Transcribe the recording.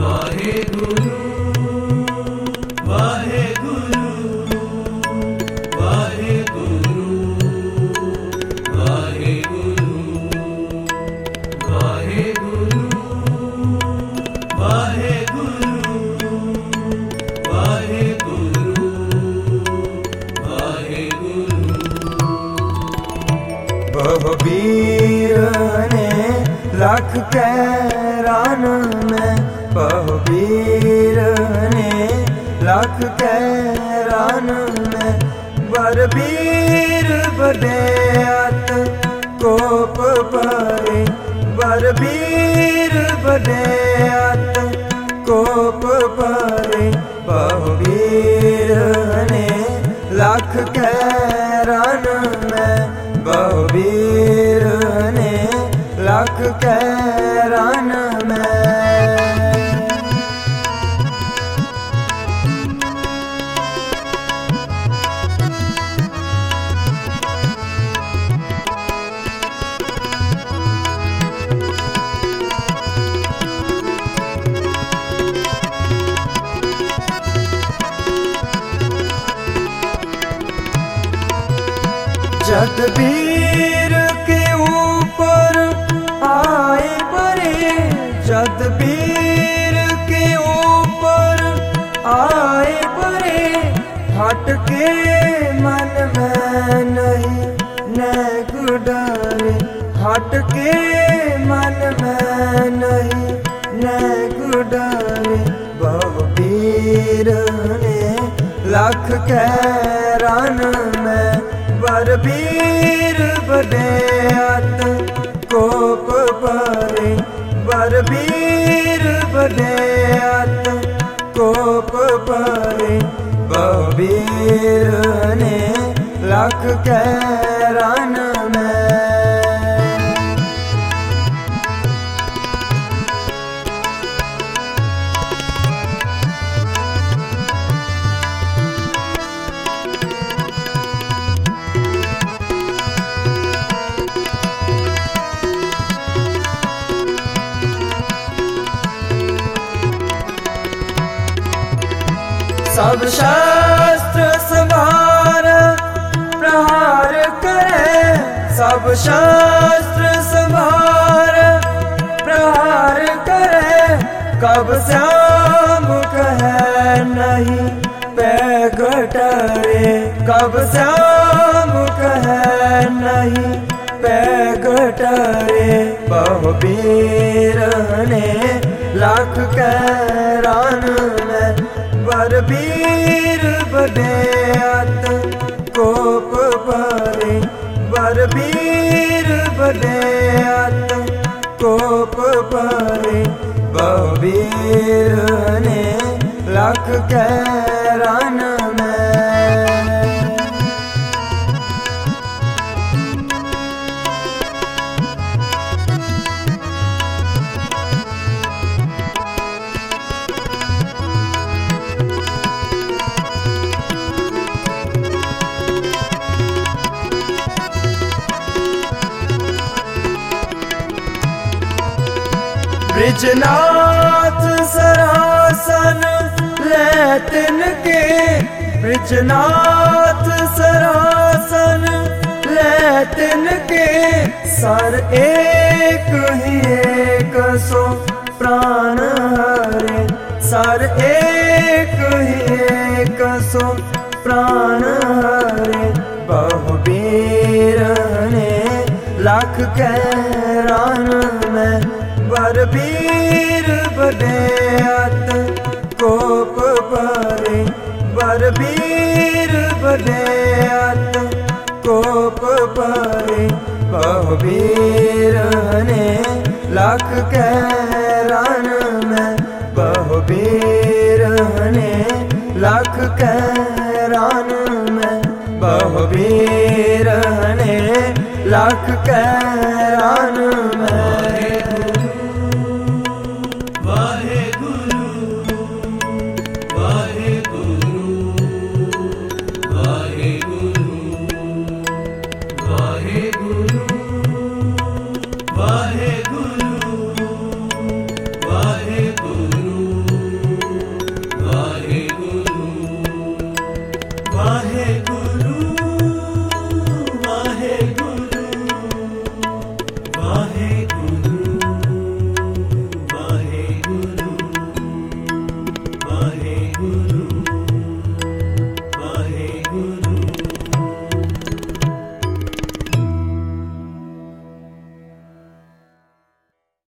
वाहेगुरु वाहेगुरु वाहेगुरु वाहेगुरु वाहेगुरु वाहेगुरु वाहेगुरु वाहेगुरु। बहुवीर ने लाख कैरान में, बहुवीर ने लाख कैरान में, बरबीर बड़ेयात कोप पारे, बरबीर बड़ेयात कोप पारे। बहुवीर ने लाख कैरान में, बहुवीर ने लाख कैरान में। जदबीर के ऊपर आए परे, जदबीर के ऊपर आए परे, हट के मन में नहीं न गुडारे, हट के मन में नहीं न गुडारे। बहुवीर ने लाख कैरान में, बरबीर बड़ेयात कोप पारे, बरबीर बड़ेयात कोप पारे। बहुवीर ने लाख कैरान में। सब शास्त्र संभार प्रहार करे, सब शास्त्र संभार प्रहार करे। कब श्याम कहे नहीं पैगटरे, कब श्याम कहे नहीं पैगटरे। बहुवीर ने लाख कैरान में, बरबीर बड़ेयात कोप पारे, बरबीर बड़ेयात कोप पारे। बहुवीर ने लाख कैरान में। ब्रिजनाथ सरासन ले तिनके, ब्रिजनाथ सरासन ले तिनके। सर एक ही एक सो प्राण हरे, सर एक ही एक सो प्राण हरे। बहुवीर ने लाख कैरान में, बरबीर बड़ेयात कोप पारे, बरबीर बड़ेयात कोप पारे। बहुवीर ने लाख कैरान में, बहुवीर ने लाख कैरान में, बहुवीर ने लाख कैरान